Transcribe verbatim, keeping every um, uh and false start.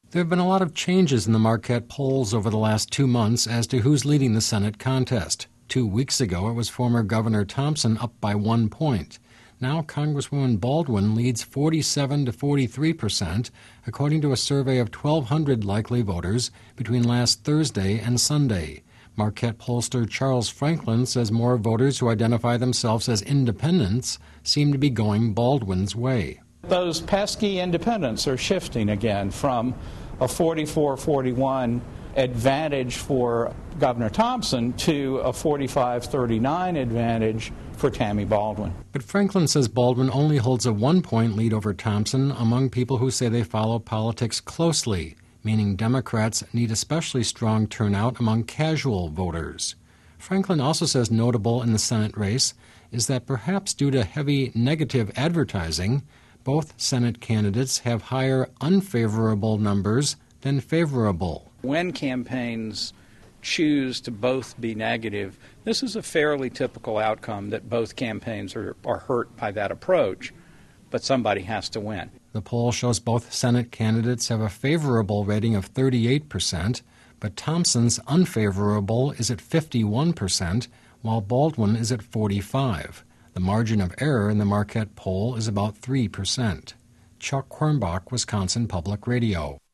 There have been a lot of changes in the Marquette polls over the last two months as to who's leading the Senate contest. Two weeks ago, it was former Governor Thompson up by one point. Now Congresswoman Baldwin leads forty-seven to forty-three percent, according to a survey of twelve hundred likely voters between last Thursday and Sunday. Marquette pollster Charles Franklin says more voters who identify themselves as independents seem to be going Baldwin's way. Those pesky independents are shifting again from a forty-four forty-one advantage for Governor Thompson to a forty-five thirty-nine advantage for Tammy Baldwin. But Franklin says Baldwin only holds a one-point lead over Thompson among people who say they follow politics closely, meaning Democrats need especially strong turnout among casual voters. Franklin also says notable in the Senate race is that perhaps due to heavy negative advertising, both Senate candidates have higher unfavorable numbers than favorable. When campaigns choose to both be negative, this is a fairly typical outcome that both campaigns are, are hurt by that approach, but somebody has to win. The poll shows both Senate candidates have a favorable rating of thirty-eight percent, but Thompson's unfavorable is at fifty-one percent, while Baldwin is at forty-five percent. The margin of error in the Marquette poll is about three percent. Chuck Quirmbach, Wisconsin Public Radio.